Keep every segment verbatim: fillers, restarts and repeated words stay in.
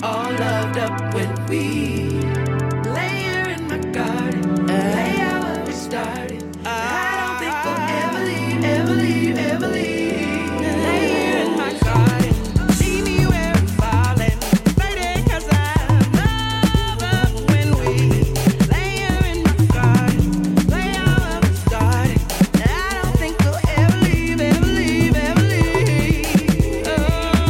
all loved up with weed. Lay here in my garden, lay out where we started. I don't think we'll ever leave, ever leave, ever leave. Lay here in my garden, see me where I'm falling, baby, 'cause I love up when we lay here in my garden, lay out where we started. I don't think we'll ever leave, ever leave, ever leave. Oh,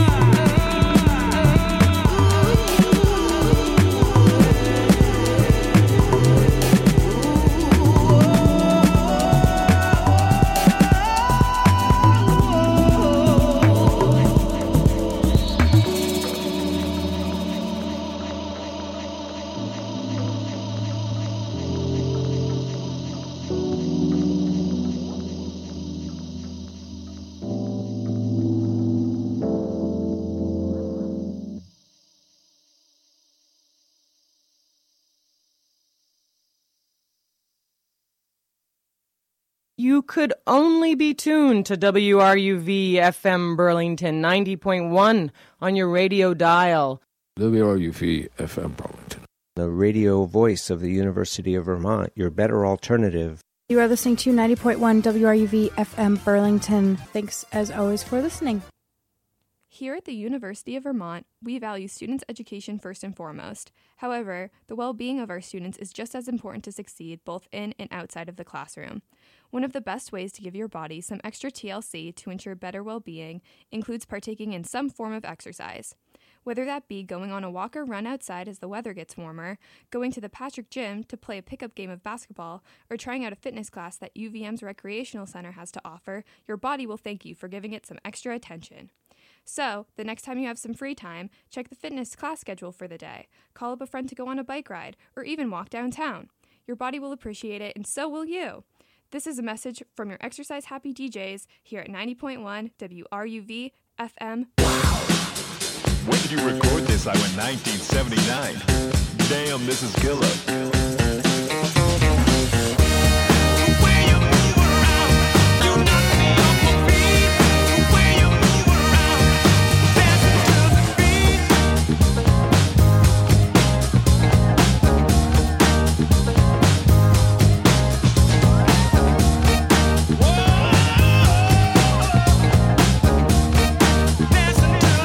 You could only be tuned to W R U V F M Burlington ninety point one on your radio dial. W R U V F M Burlington. The radio voice of the University of Vermont, your better alternative. You are listening to ninety point one W R U V F M Burlington. Thanks, as always, for listening. Here at the University of Vermont, we value students' education first and foremost. However, the well-being of our students is just as important to succeed both in and outside of the classroom. One of the best ways to give your body some extra T L C to ensure better well-being includes partaking in some form of exercise. Whether that be going on a walk or run outside as the weather gets warmer, going to the Patrick Gym to play a pickup game of basketball, or trying out a fitness class that U V M's Recreational Center has to offer, your body will thank you for giving it some extra attention. So, the next time you have some free time, check the fitness class schedule for the day, call up a friend to go on a bike ride, or even walk downtown. Your body will appreciate it, and so will you. This is a message from your exercise-happy D Js here at ninety point one W R U V F M. When did you record this? I went nineteen seventy-nine. Damn, this is killer.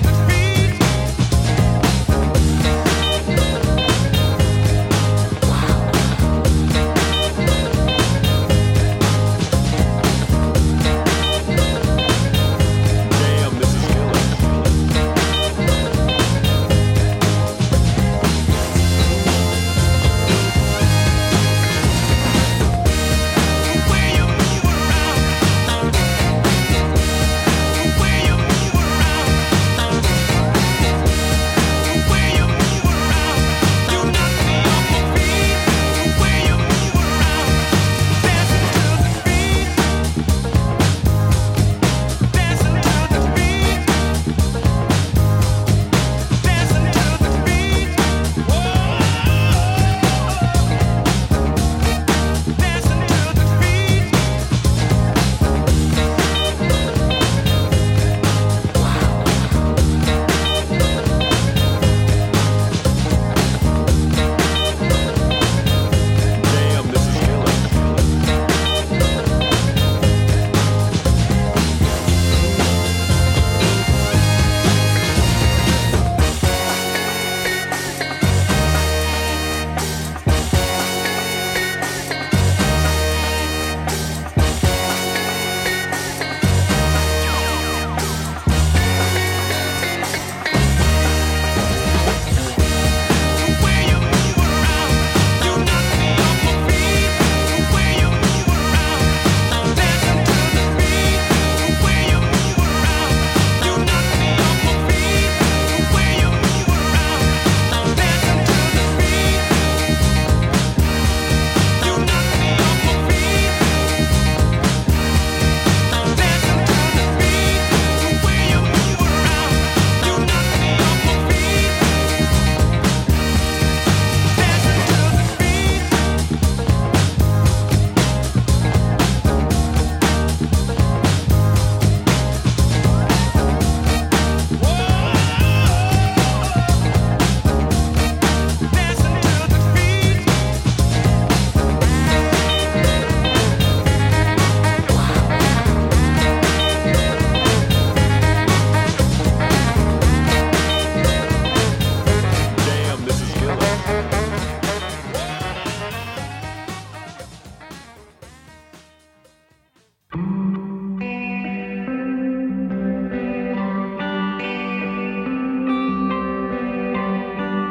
wow.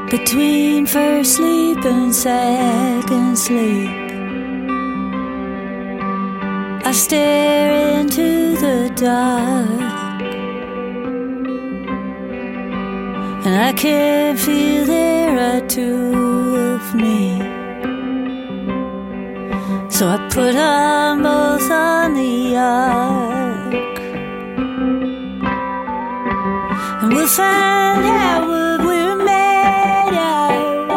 Between first sleep and second sleep, I stare into the dark, and I can feel there are two of me. So I put them both on the ark, and we'll find out what we're made of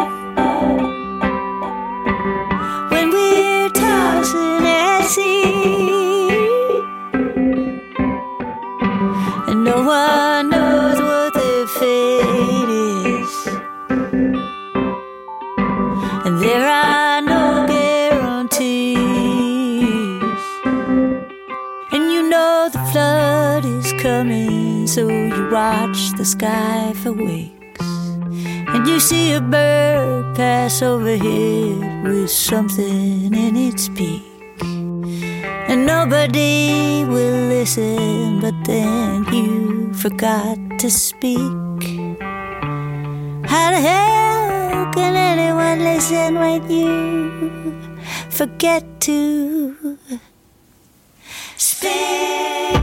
when we're tossing at sea, and no one knows what their fate is, and there are no guarantees. And you know the flood is coming, so you watch the sky for weeks, and you see a bird pass overhead with something in its beak, and nobody will listen, but then you forgot to speak. How the hell can anyone listen when you forget to speak?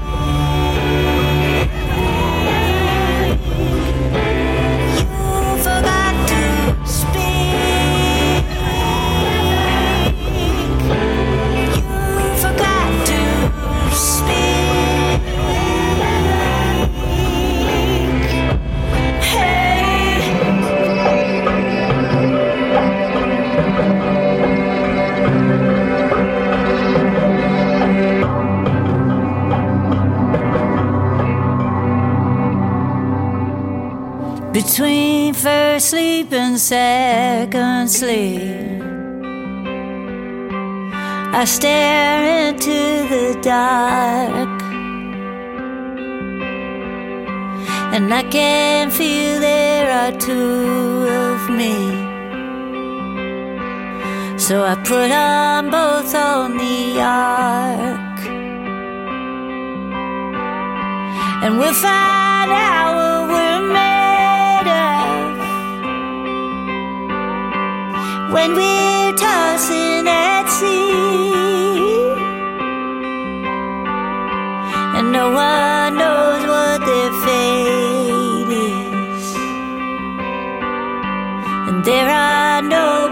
You forgot to speak. You forgot to speak. Hey. Between first sleep and second sleep, I stare into the dark, and I can feel there are two of me. So I put them both on the ark, and we'll find out what we're made when we're tossing at sea, and no one knows what their fate is, and there are no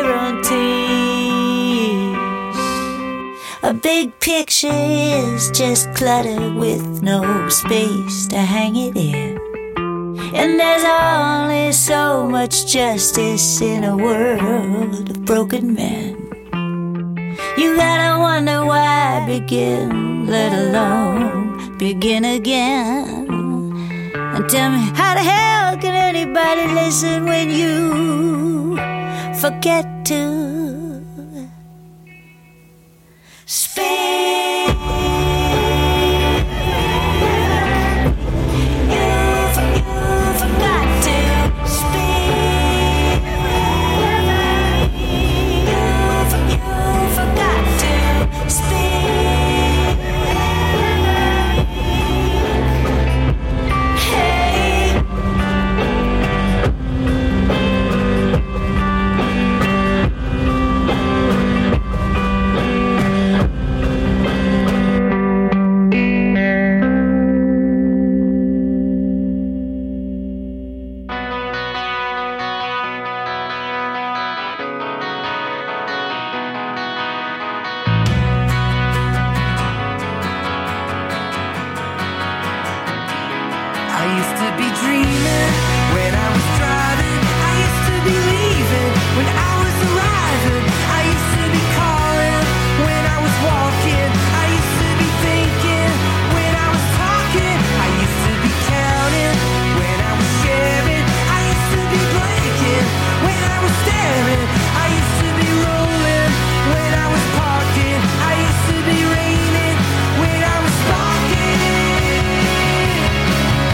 guarantees. A big picture is just clutter with no space to hang it in, and there's only so much justice in a world of broken men. You gotta wonder why begin, let alone begin again. And tell me, how the hell can anybody listen when you forget to speak?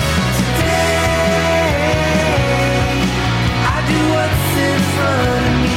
Today I do what's in front of me.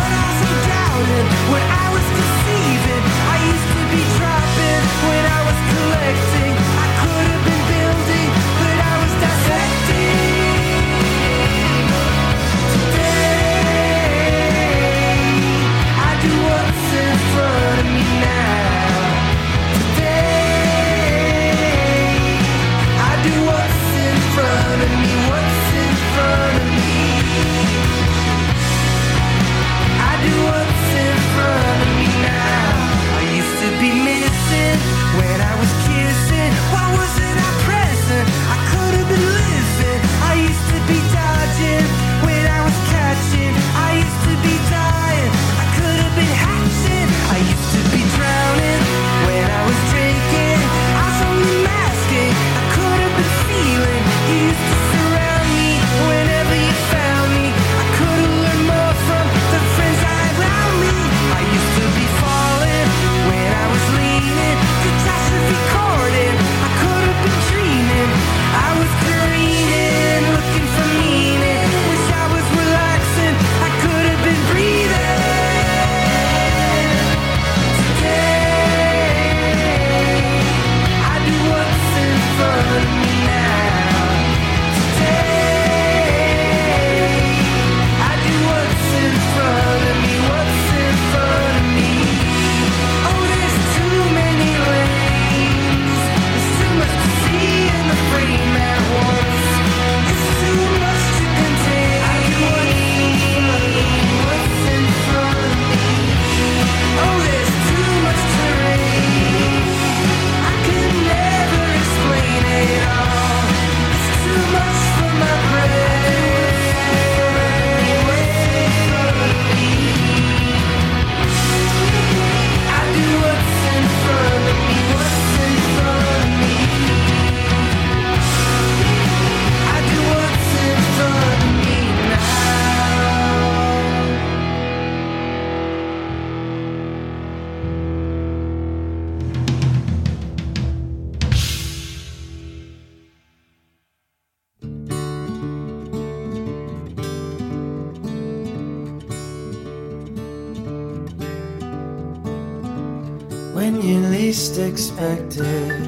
but also doubting when I was deceiving. I used to be dropping when I was collecting. I could have been building, but I was dissecting. Today, I do what's in front of me now. Today, I do what's in front of me. What's in front of me? I do what's in front of me now. I used to be missing when I was kissing. Why wasn't I present? I could have been living. I used to be dodging when I was catching. I used to be dying. I could have been hatching. I used to be drowning when I was drinking. I was only masking. I could have been feeling. You used to surround me whenever you found me. I could have learned more from the friends I had around me. I used to be falling when I was leaning. Catastrophe chording. I could have been dreaming. I was careening, looking for meaning. Wish I was relaxing. I could have been breathing. Today, I do what's in front of me now. Today, I do what's in front of me. What's in front of me? Oh, there's too many lanes. There's too much to see in the frame at once. It's too much to contain. I do what's in front of me. Oh, there's too much terrain. I can never explain it all. It's too much for my brain. What's in front of me? I do what's in front of me. What's in front of me? I do what's in front of me now. When you least expect it,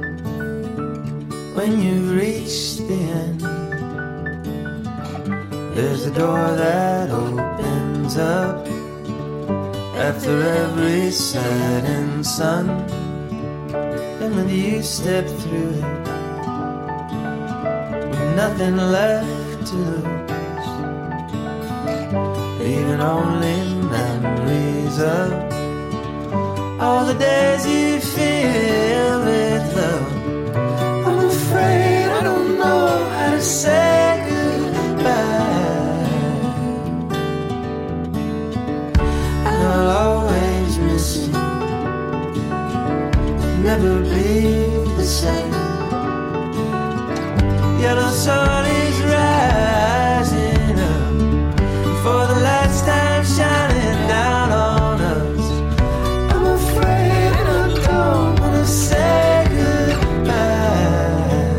when you've reached the end, there's a door that opens up after every setting sun. And when you step through it, with nothing left to lose, leaving only memories of all the days you feel with love. I'm afraid I don't know how to say goodbye. I'll always miss you, never be the same. Yellow sun is rising up for the last time, shining down on us. Don't wanna say goodbye.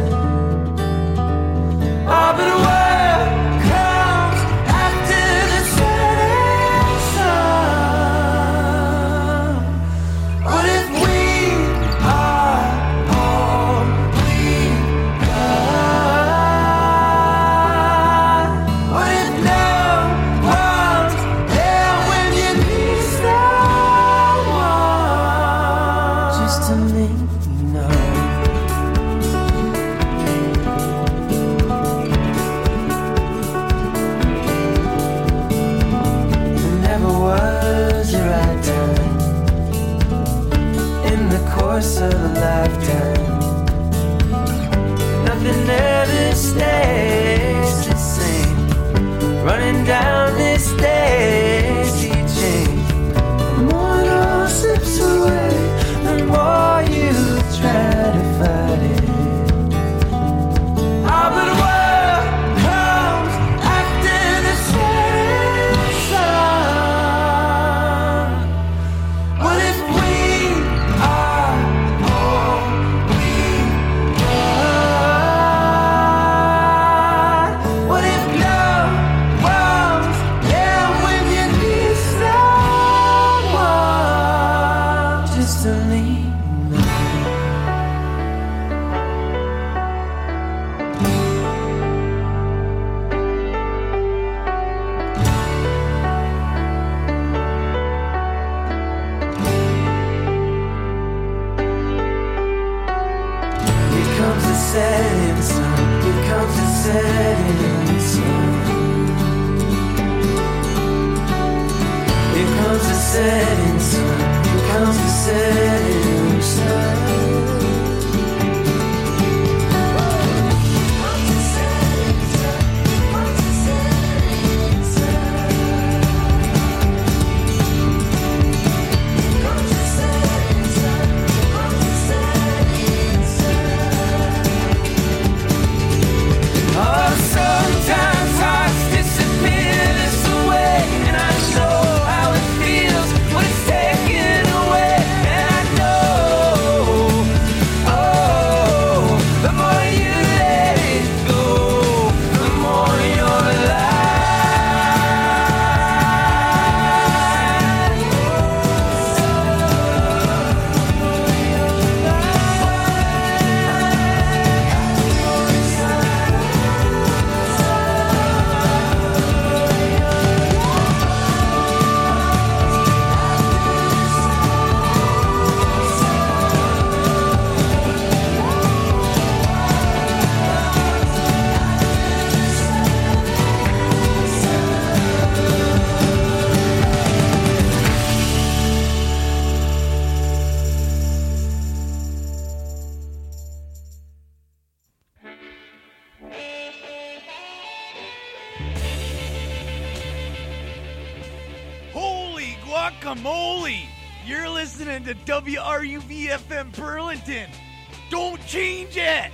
Oh, but what comes after the setting sun? What if we are all we got? setting sun. Here comes the setting sun. Guacamole! You're listening to W R U V F M Burlington. Don't change it!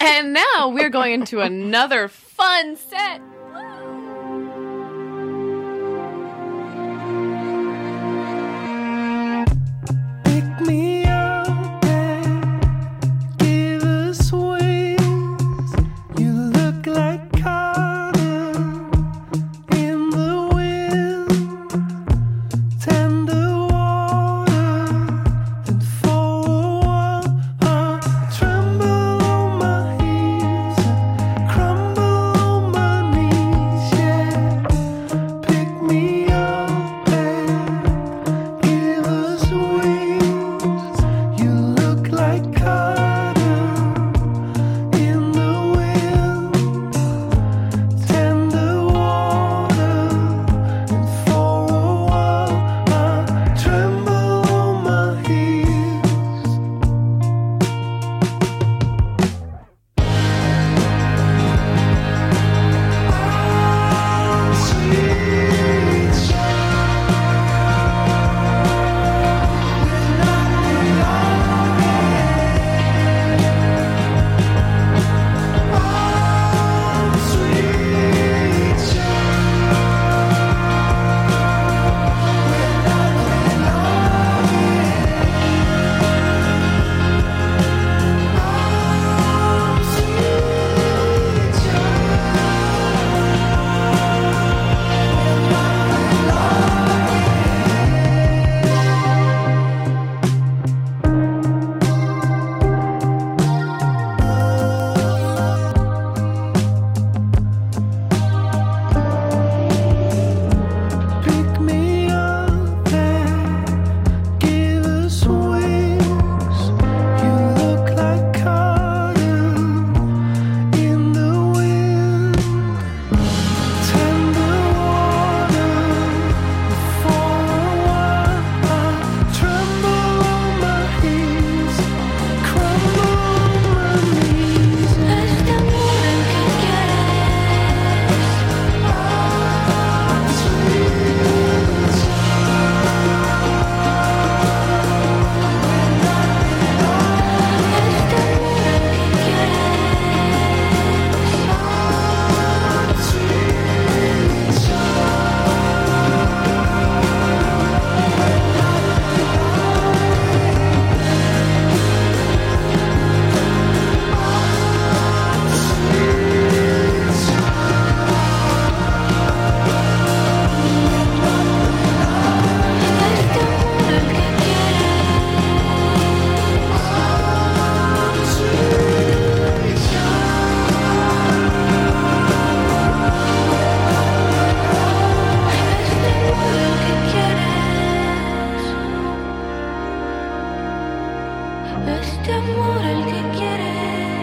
And now we're going into another fun set. Pick me up and give us wings. You look like cotton in the wind. Tender water, and for a while I tremble on my heels and crumble on my knees. Yeah, pick me up and give us wings. You look like cotton in the wind. Tender water, and for a while I tremble on my heels. Sweet Pick me up and give us wings. You look like cotton in the wind. Tender water, for a while I tremble on my heels, crumble on my knees. Este amor que quieres, este amor el que quieres,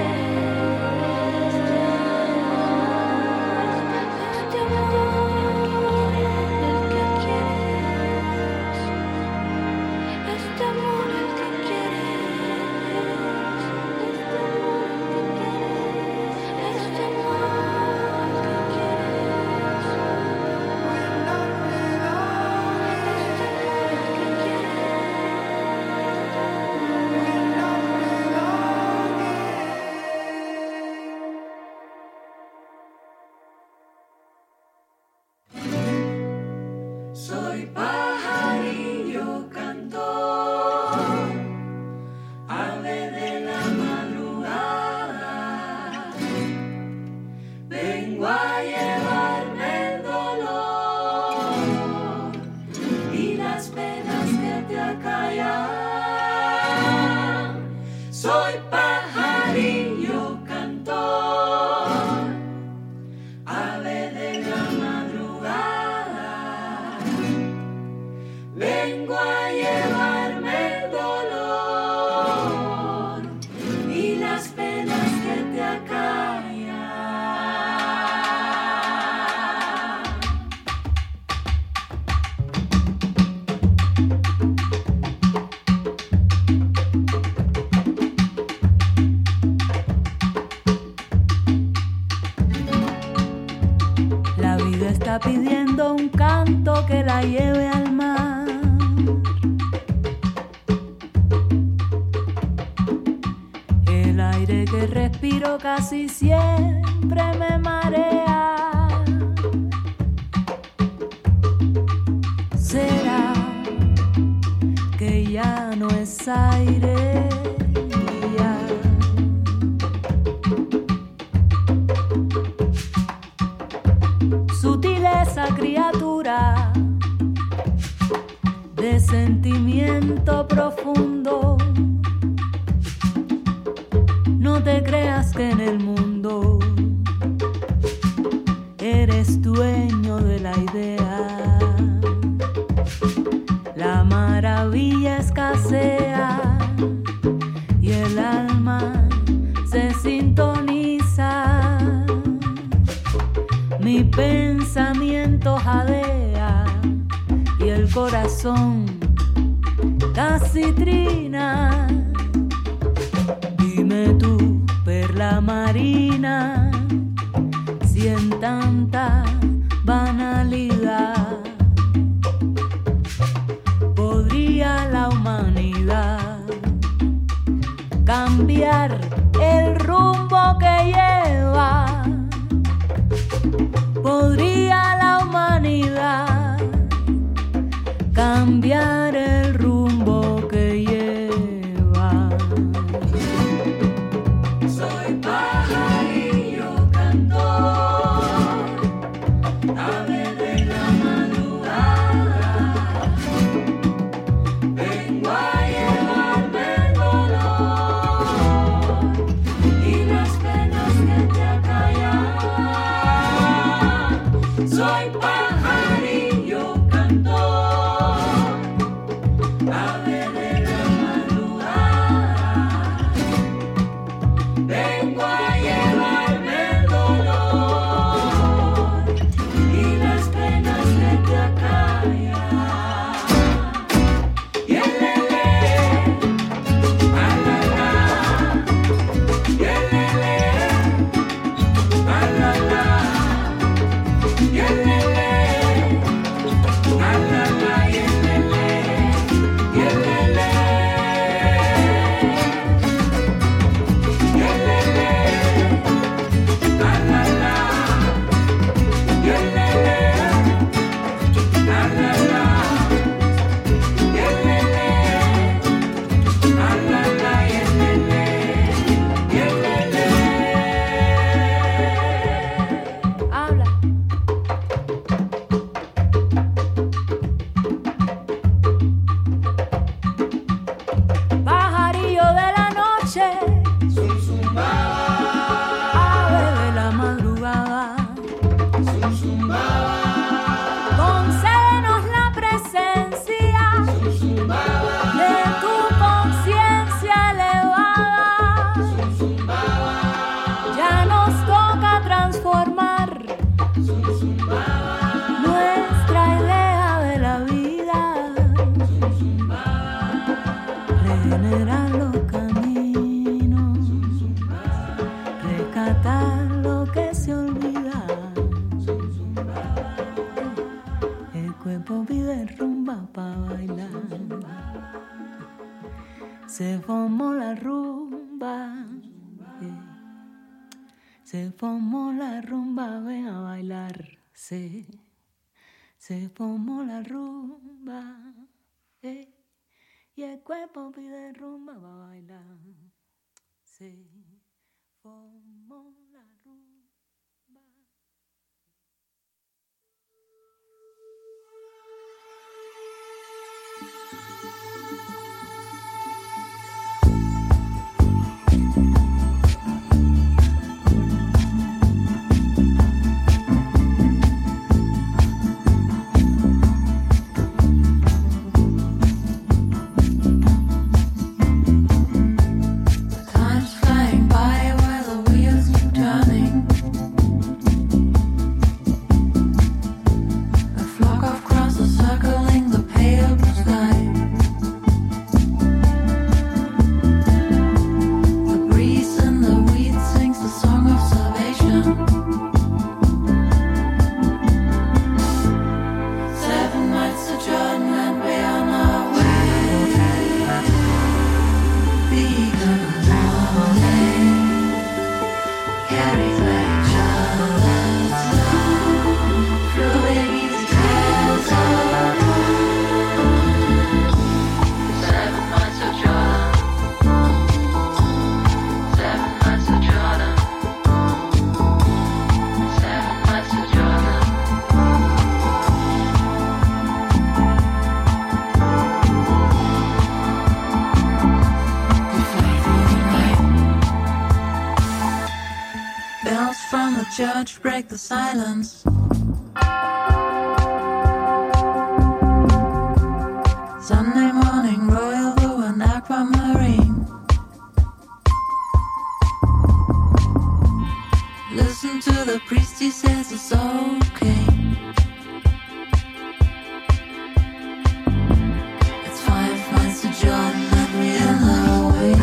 este amor el que quieres, este amor el que quieres, este amor el que Soy pajarillo cantor, ave de la madrugada. Vengo a llevarme el dolor y las penas que te acallan. Soy pajarillo cantor, ave de la madrugada. Vengo a llevarme el dolor y las penas que te acallan. La vida está pidiendo un canto que la lleve al mar. El aire aire que respiro casi siempre me marea. ¿Será que ya no es aire? Ya. Sutileza, criatura de sentimiento profundo. No te creas que en el mundo eres dueño de la idea. La maravilla escasea y el alma se sintoniza. Mi pensamiento jadea y el corazón casi trina. Dime tú, perla marina, si en tanta banalidad podría la humanidad cambiar el rumbo que lleva. Podría la humanidad cambiar el rumbo que lleva. Soy pajarillo cantor, ave de la madrugada. Vengo a llevarme el dolor y las penas que te acallan. Soy pajarillo cantor, ave de la madrugada. Vengo a llevarme el dolor y las penas que te acallan. Yelele, alala, yelele, alala, yelele, alala, yelele, yelele, yelele, alala, yelele, alala, yelele, alala, yelele, yelele. Habla. Pajarillo de la noche, ave de la madrugada, concédenos la presencia de tu conciencia elevada. Ya nos toca transformar nuestra idea de la vida, regenerar los caminos, rescatar lo que se olvida. El cuerpo pide rumba pa' bailar. Se formó la rumba, eh. Se formó la rumba, ven a bailar. Se, se formó la rumba, eh. Y el cuerpo pide rumba pa' bailar. Se formó la rumba. Time's flying by while the wheels keep turning. A flock of crosses circling the pale blue sky. The breeze in the weeds sings the song of salvation. Seven miles to Jordan and we're on our way. Beacon morning. church break the silence. Sunday morning, Royal Blue and Aquamarine. Listen to the priest, he says it's okay. It's five months to Jordan and we in the way.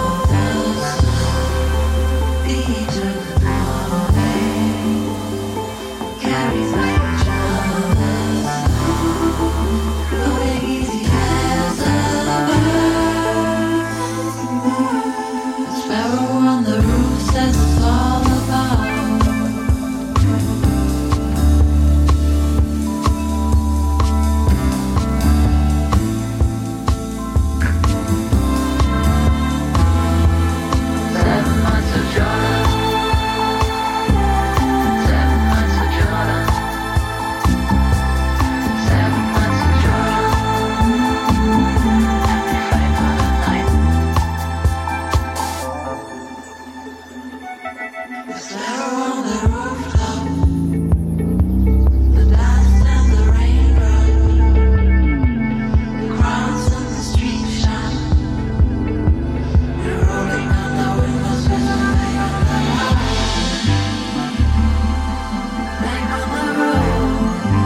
Egypt, carries like Jarvis, going easy as a bird. The sparrow on the roof says it's all about. Seven months of Jordan. Seven months of Jordan. Seven months of Jordan. And we fight all the night. The sparrow on the rooftop. The dust and the rain run. The crowds on the street shine. We're rolling down the windows with the light on the line. Back on the road.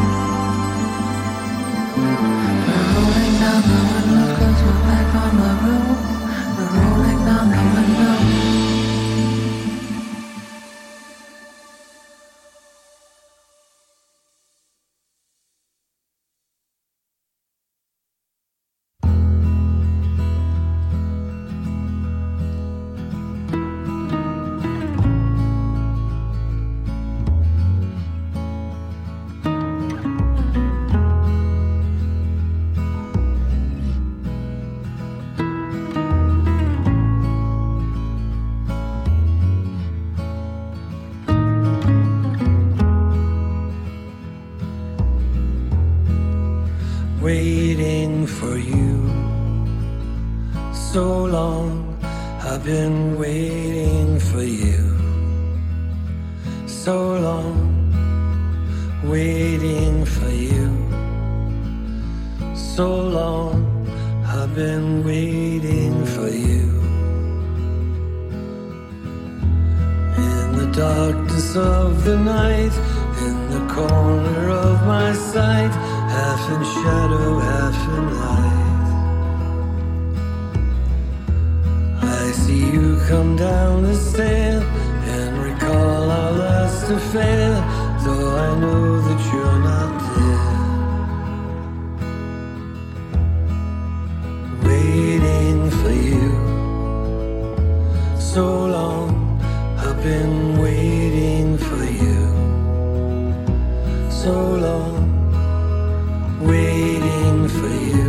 We're rolling down the windows 'cause we're back on the road. We're rolling down the windows. Waiting for you so long. I've been waiting for you so long. Waiting for you so long. I've been waiting for you. In the darkness of the night, in the corner of my sight, half in shadow, half in light, I see you come down the stair and recall our last affair, though I know that you're not there. Waiting for you so long. I've been waiting for you so long. Waiting for you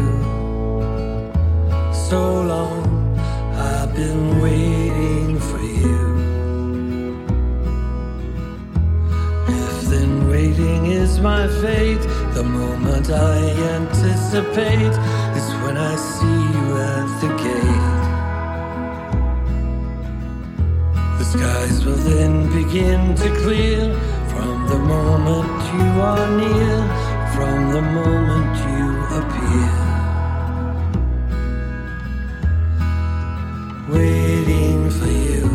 so long. I've been waiting for you. If then waiting is my fate, the moment I anticipate is when I see you at the gate. The skies will then begin to clear from the moment you are near, from the moment you appear. Waiting for you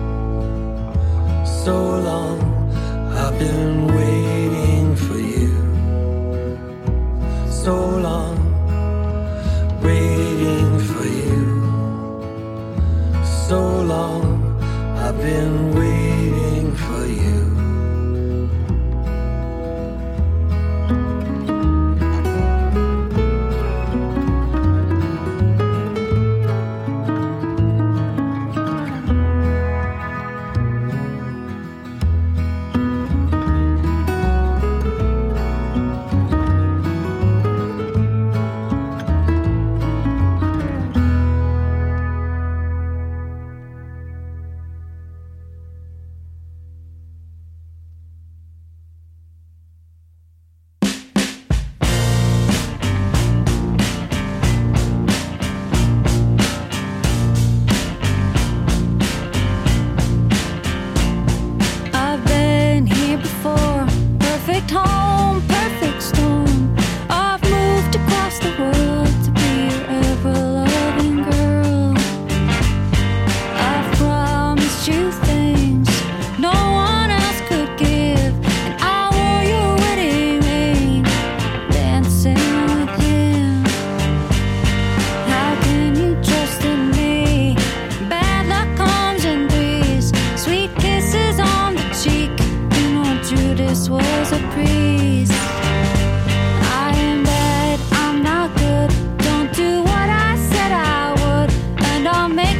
so long. I've been waiting for you so long. Waiting for you so long. I've been waiting for you.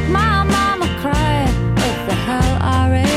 my mama cry. What the hell I raised?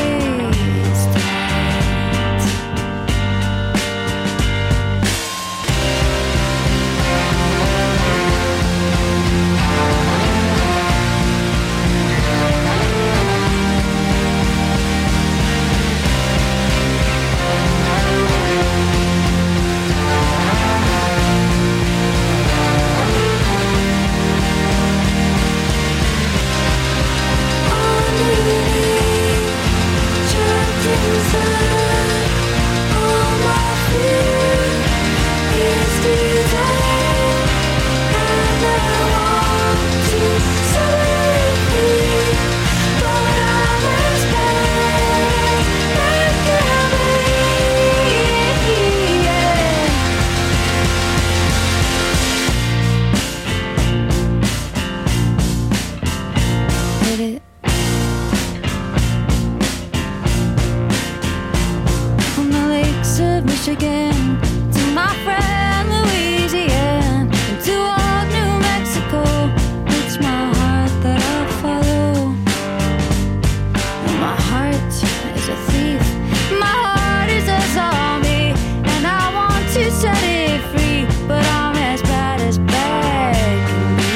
Michigan to my friend Louisiana and to old New Mexico. It's my heart that I follow. And my heart is a thief. My heart is a zombie, and I want to set it free, but I'm as bad as bad can be.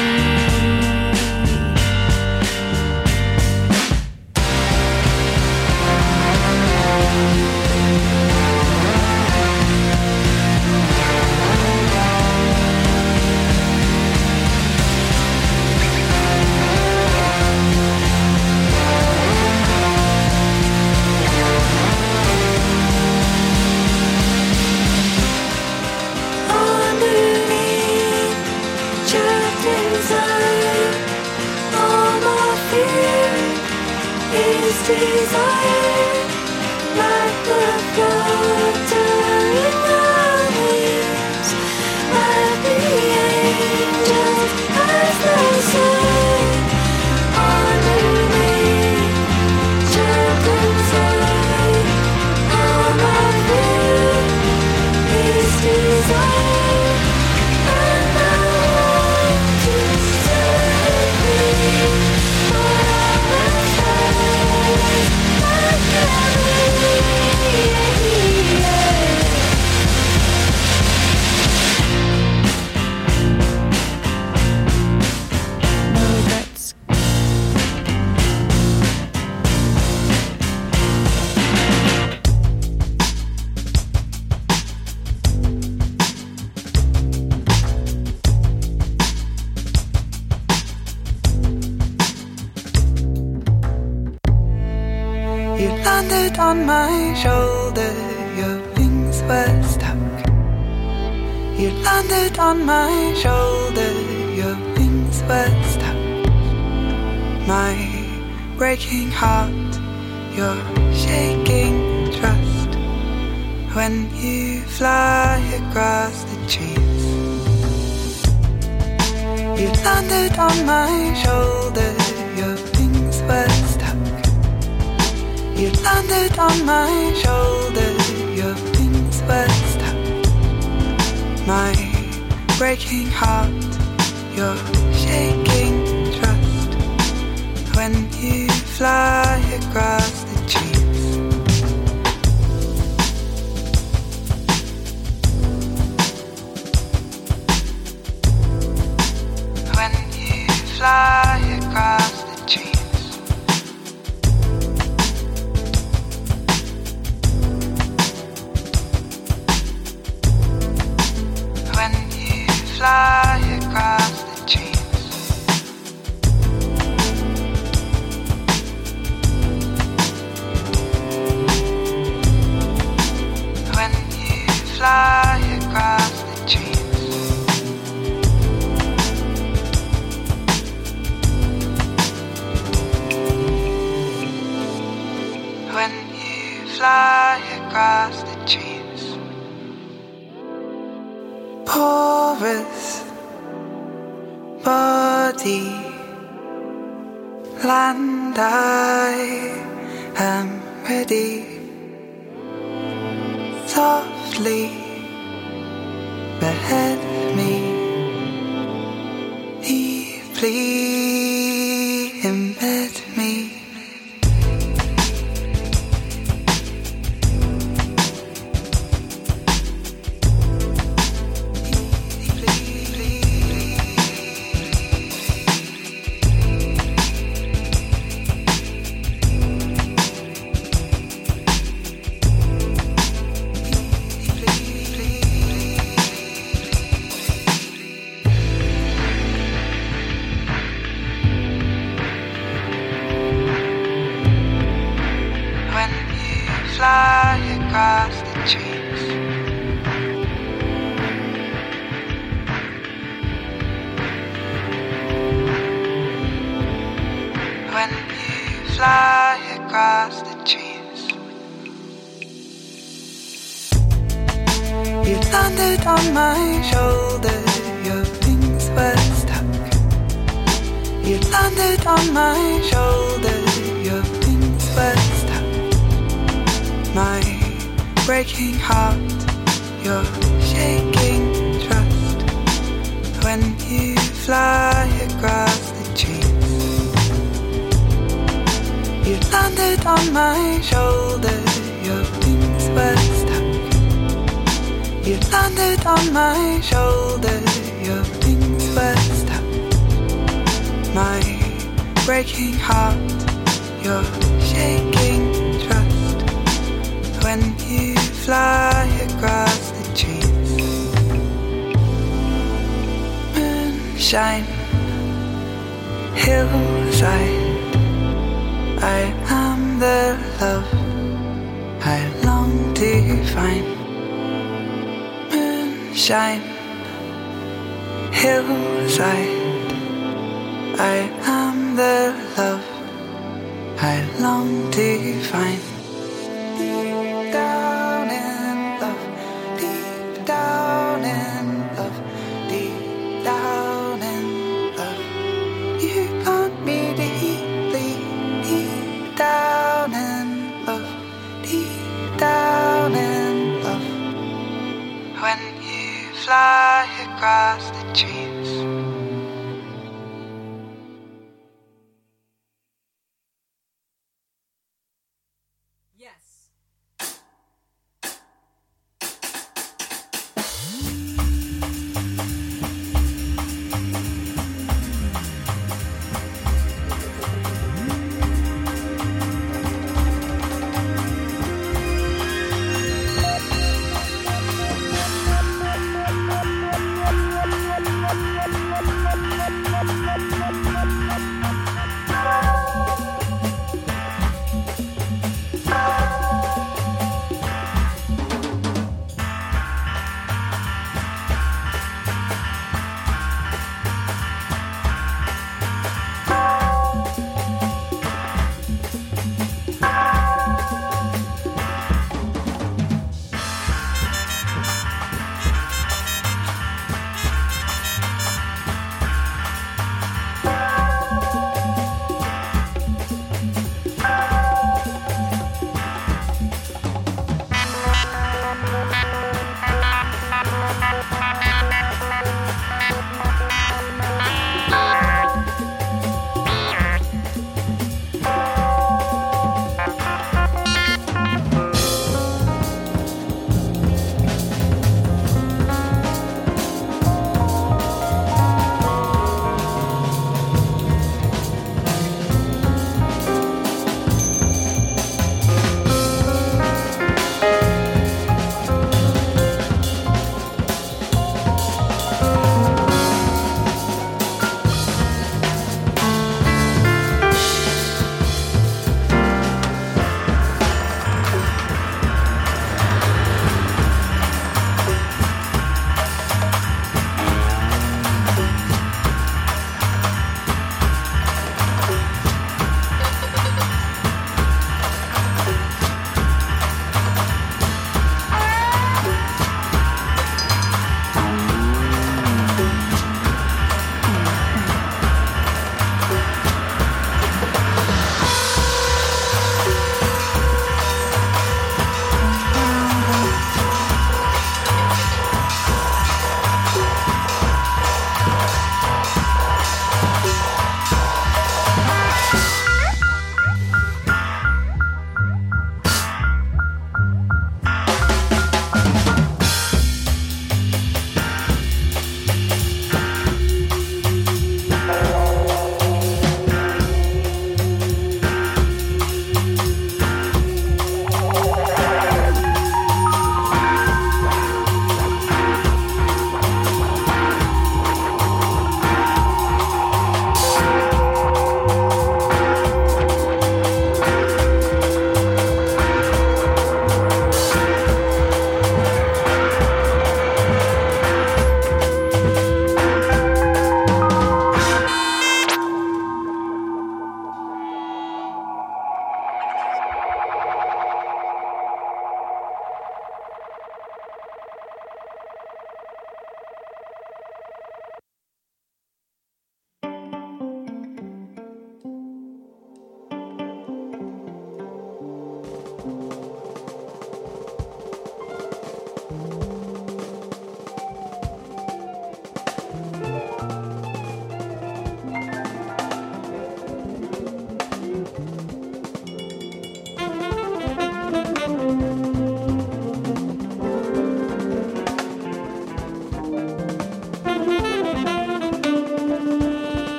Desire, like the fluttering of wings, like the angels as they sing. Underneath, trapped inside, all my fear is desire, and I want to set free, but I'm afraid. You landed on my shoulder, your wings were stuck. You landed on my shoulder, your wings were stuck. My breaking heart, your shaking trust. When you fly across the trees, you landed on my shoulder, your wings were stuck. You landed on my shoulder, your wings were stuck. My breaking heart, your shaking trust. When you fly across the trees, when you fly across the trees, when you fly across the trees, when you fly across the trees, when you fly across the trees. Porous body, land, I am ready. Softly behead me, deeply embedded. let me. Fly across the trees. When you fly across the trees, you landed on my shoulder, your wings were stuck. You landed on my shoulder, your wings were stuck. My breaking heart, your shaking trust. When you fly across the trees, you landed on my shoulder, your wings were stuck. You landed on my shoulder, your wings were stuck. My breaking heart, your shaking trust. When you fly across the trees, moonshine, hillside, I am the love I long to find. Moonshine, hillside, I am the love I long to find.